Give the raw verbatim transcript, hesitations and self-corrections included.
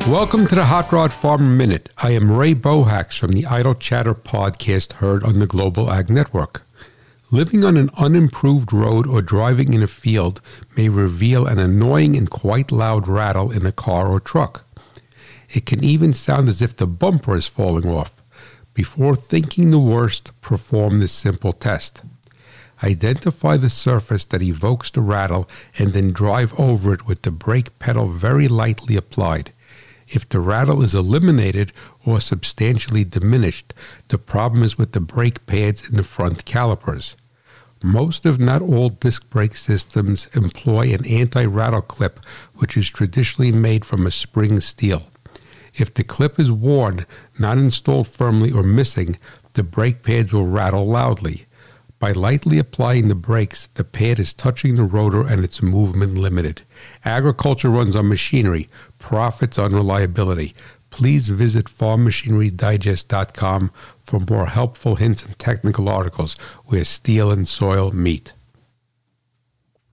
Welcome to the Hot Rod Farmer Minute. I am Ray Bohacs from the Idle Chatter podcast heard on the Global Ag Network. Living on an unimproved road or driving in a field may reveal an annoying and quite loud rattle in a car or truck. It can even sound as if the bumper is falling off. Before thinking the worst, perform this simple test. Identify the surface that evokes the rattle and then drive over it with the brake pedal very lightly applied. If the rattle is eliminated or substantially diminished, the problem is with the brake pads in the front calipers. Most, if not all, disc brake systems employ an anti-rattle clip, which is traditionally made from a spring steel. If the clip is worn, not installed firmly, or missing, the brake pads will rattle loudly. By lightly applying the brakes, the pad is touching the rotor and its movement limited. Agriculture runs on machinery, profits on reliability. Please visit farm machinery digest dot com for more helpful hints and technical articles where steel and soil meet.